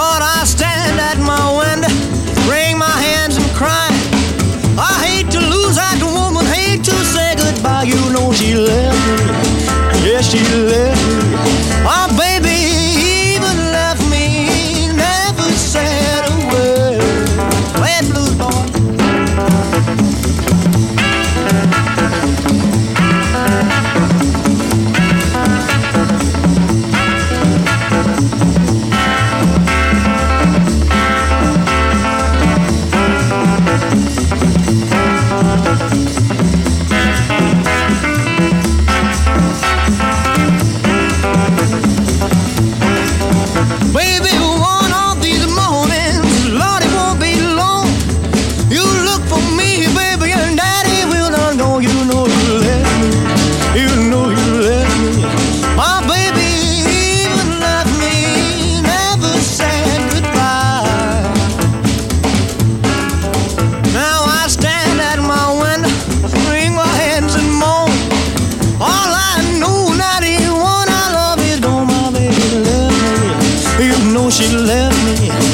Lord, I stand at my window, wring my hands and cry. I hate to lose that woman, hate to say goodbye. You know she left me, yes she left me. Oh baby, even left me, never said a word. Play it, blues boy. Baby, one of these mornings, Lord, it won't be long. You look for me, baby, and Daddy will not know. You know you left me, you know you left me. My baby even left me, never said goodbye. Now I stand at my window, wring my hands and moan. All I know, not even one I love is gone. My baby left me, you know she left me.